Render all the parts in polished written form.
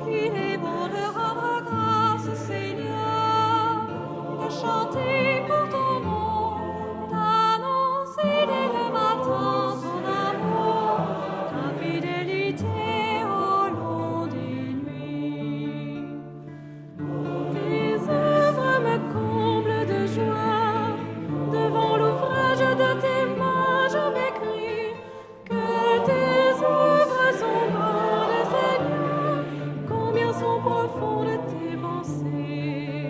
Il est bon de rendre grâce, Seigneur, de chanter pour ton nom, d'annoncer dès le matin ton amour, ta fidélité au long des nuits. Tes œuvres me comblent de joie, devant l'ouvrage de tes mains je m'écrie, que tes œuvres sont grandes, Seigneur, combien sont profondes tes pensées.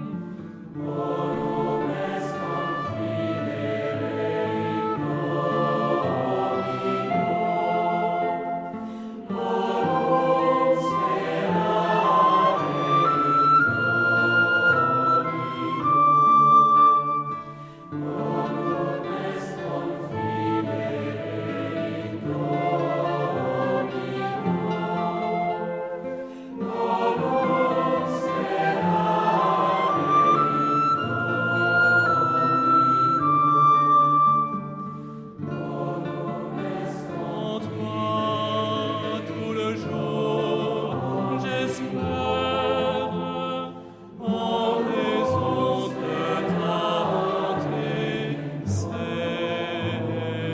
En toi, tout le jour, j'espère, en raison de ta bonté, Seigneur.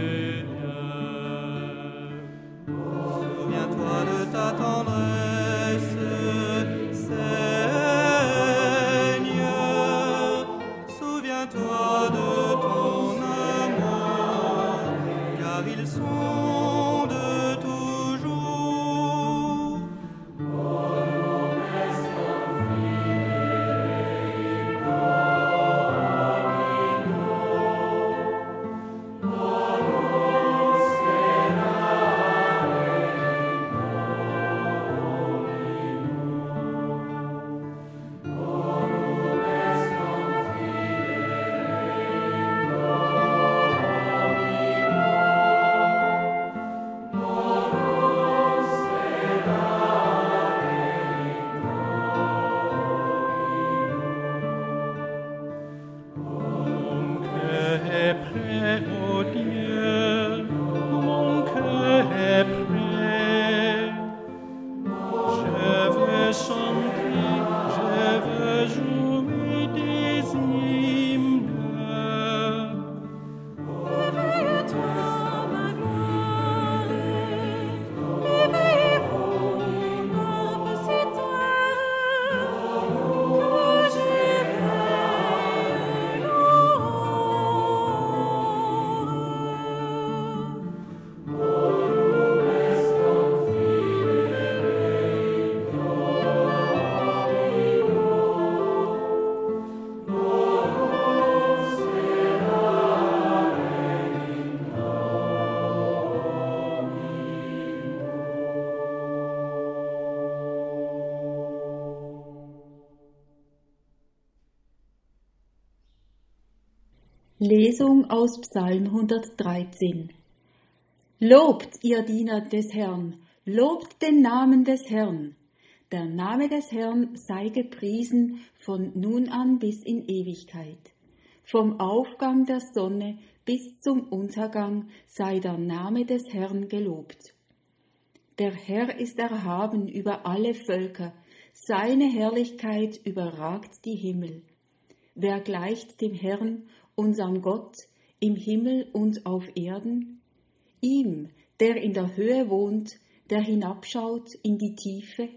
Souviens-toi de ta tendresse, Seigneur. Souviens-toi de ton amour, car ils sont de toujours. Mon cœur est prêt, ô Dieu, mon cœur est prêt. Je veux chanter, je veux jouer des hymnes. Éveille-toi, ma gloire, éveillez-vous, compositeurs, que j'éveille l'aurore. Lesung aus Psalm 113. Lobt, ihr Diener des Herrn, lobt den Namen des Herrn. Der Name des Herrn sei gepriesen von nun an bis in Ewigkeit. Vom Aufgang der Sonne bis zum Untergang sei der Name des Herrn gelobt. Der Herr ist erhaben über alle Völker, seine Herrlichkeit überragt die Himmel. Wer gleicht dem Herrn, unserem Gott, im Himmel und auf Erden? Ihm, der in der Höhe wohnt, der hinabschaut in die Tiefe?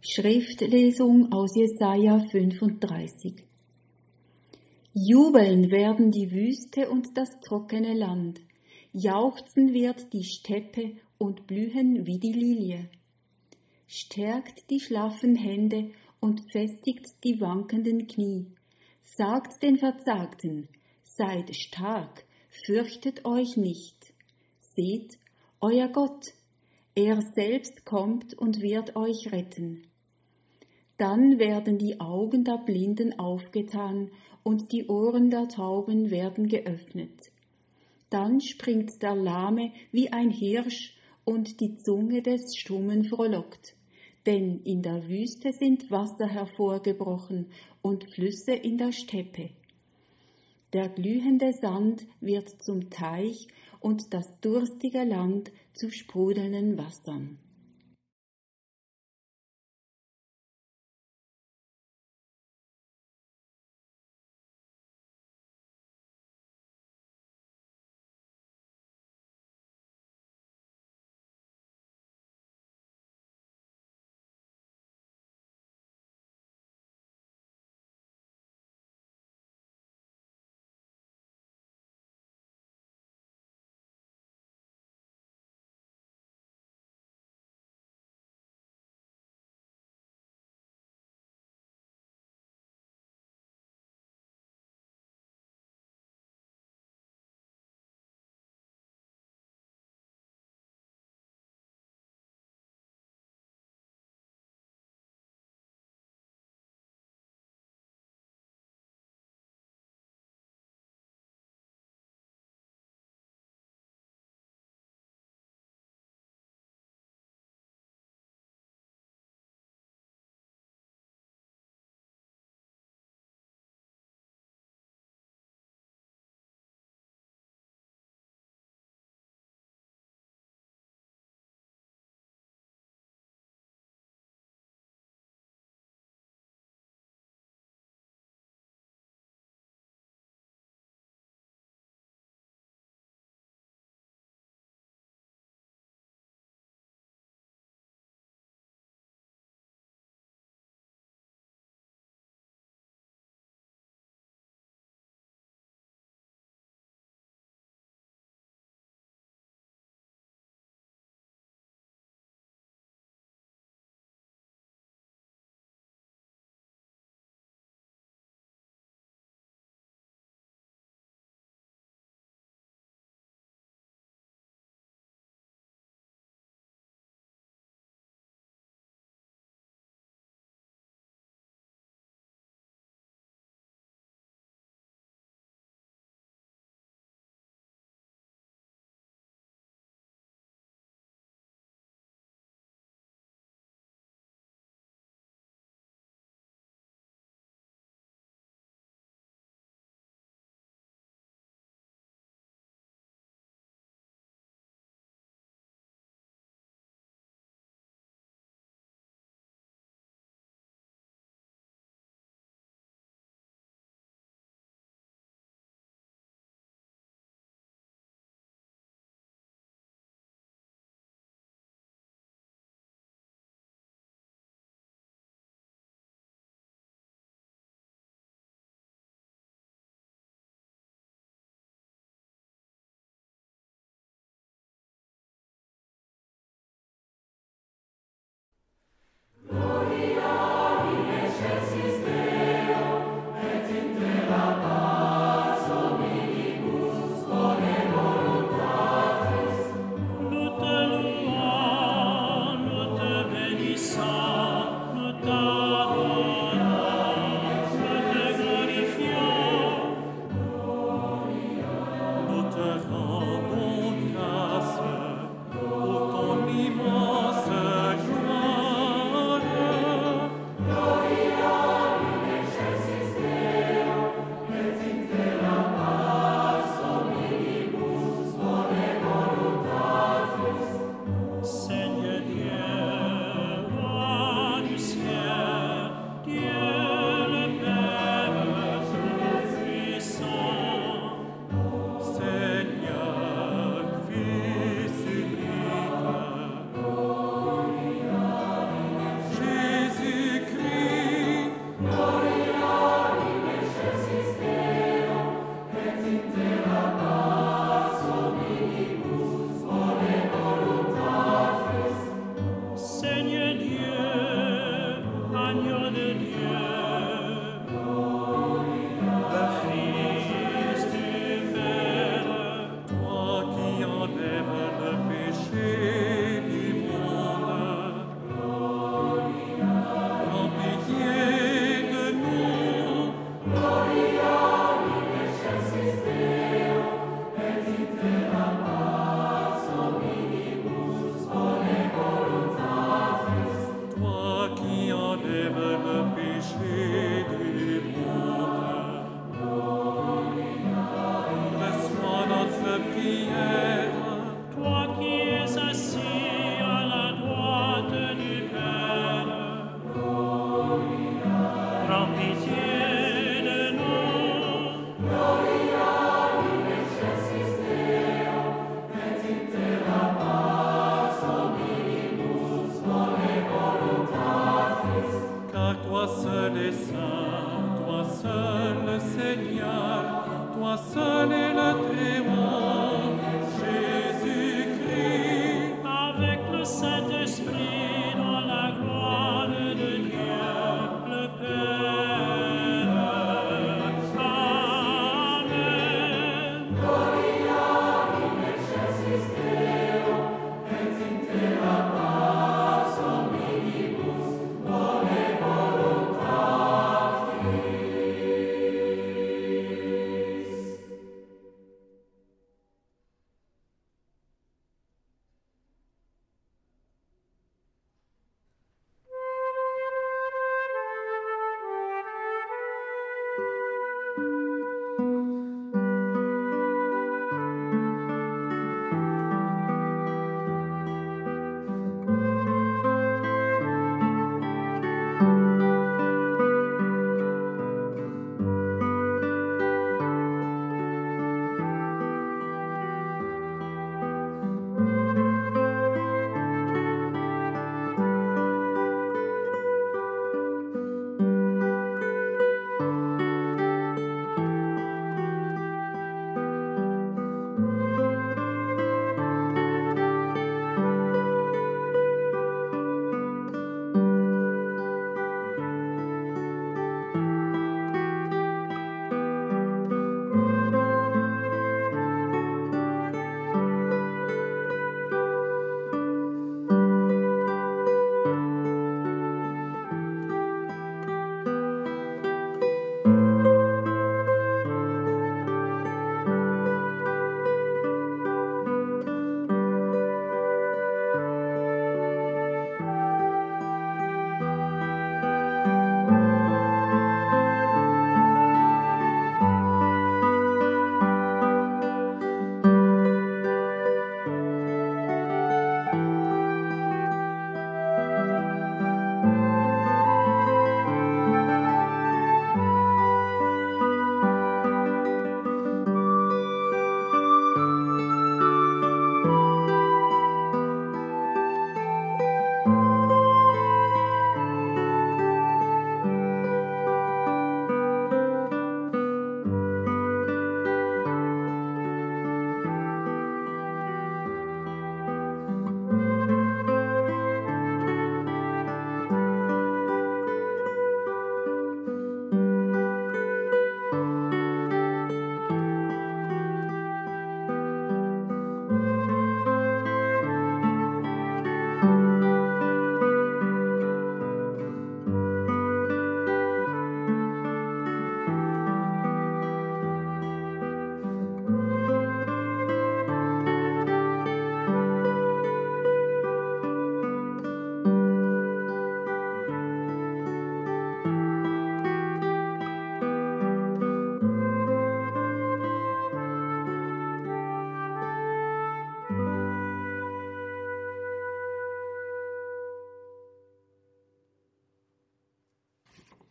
Schriftlesung aus Jesaja 35. Jubeln werden die Wüste und das trockene Land, jauchzen wird die Steppe und blühen wie die Lilie. Stärkt die schlaffen Hände und festigt die wankenden Knie. Sagt den Verzagten, seid stark, fürchtet euch nicht. Seht, euer Gott, er selbst kommt und wird euch retten. Dann werden die Augen der Blinden aufgetan und die Ohren der Tauben werden geöffnet. Dann springt der Lahme wie ein Hirsch und die Zunge des Stummen frohlockt. Denn in der Wüste sind Wasser hervorgebrochen und Flüsse in der Steppe. Der glühende Sand wird zum Teich und das durstige Land zu sprudelnden Wassern.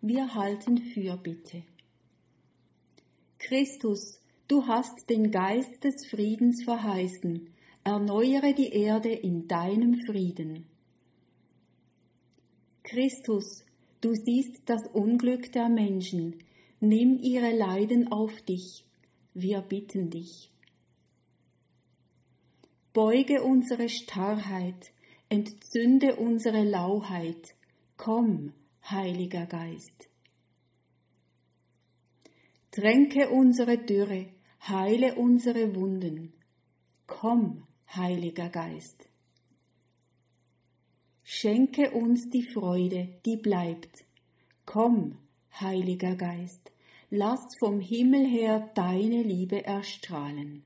Wir halten Fürbitte. Christus, du hast den Geist des Friedens verheißen. Erneuere die Erde in deinem Frieden. Christus, du siehst das Unglück der Menschen. Nimm ihre Leiden auf dich. Wir bitten dich. Beuge unsere Starrheit, entzünde unsere Lauheit. Komm, Heiliger Geist. Tränke unsere Dürre, heile unsere Wunden. Komm, Heiliger Geist. Schenke uns die Freude, die bleibt. Komm, Heiliger Geist, lass vom Himmel her deine Liebe erstrahlen.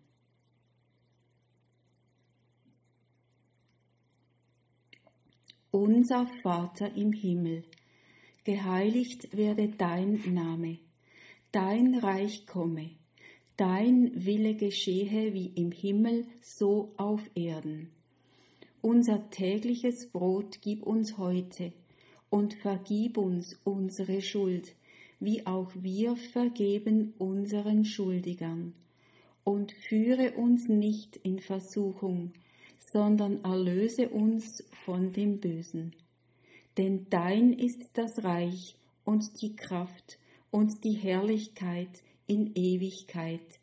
Unser Vater im Himmel, geheiligt werde dein Name, dein Reich komme, dein Wille geschehe wie im Himmel, so auf Erden. Unser tägliches Brot gib uns heute und vergib uns unsere Schuld, wie auch wir vergeben unseren Schuldigern. Und führe uns nicht in Versuchung, sondern erlöse uns von dem Bösen. Denn dein ist das Reich und die Kraft und die Herrlichkeit in Ewigkeit.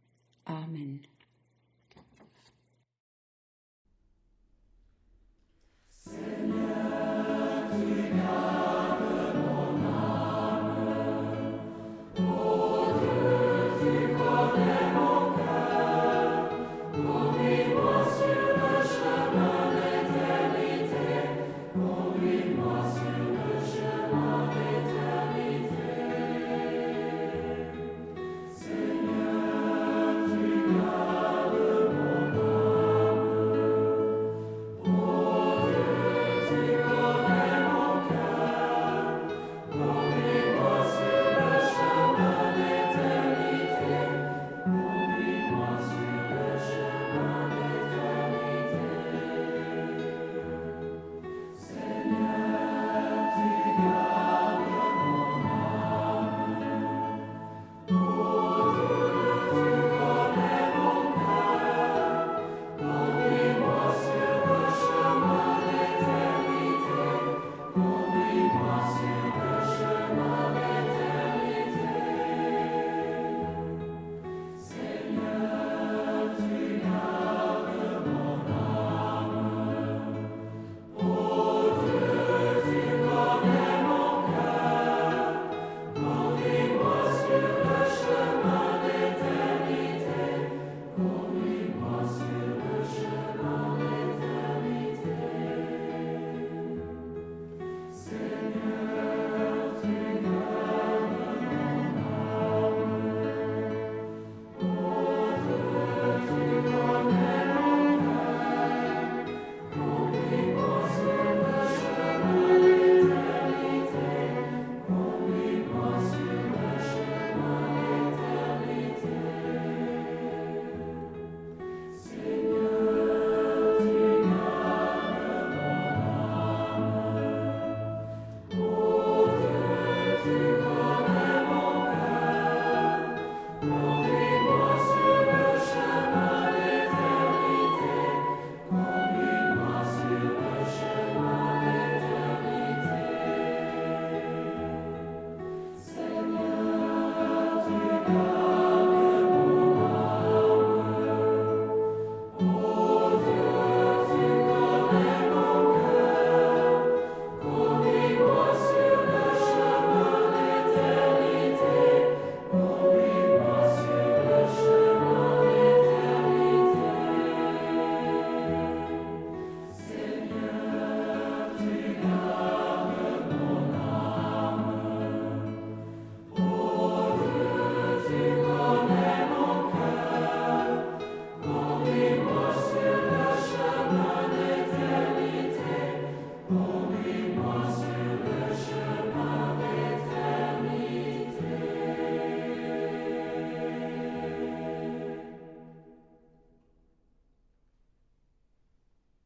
Amen.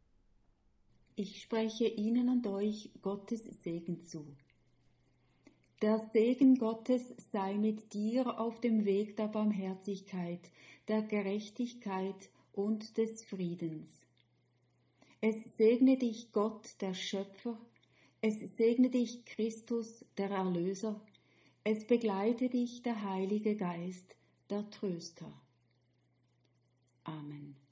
Ich spreche Ihnen und euch Gottes Segen zu. Der Segen Gottes sei mit dir auf dem Weg der Barmherzigkeit, der Gerechtigkeit und des Friedens. Es segne dich Gott, der Schöpfer, es segne dich Christus, der Erlöser, es begleite dich der Heilige Geist, der Tröster. Amen.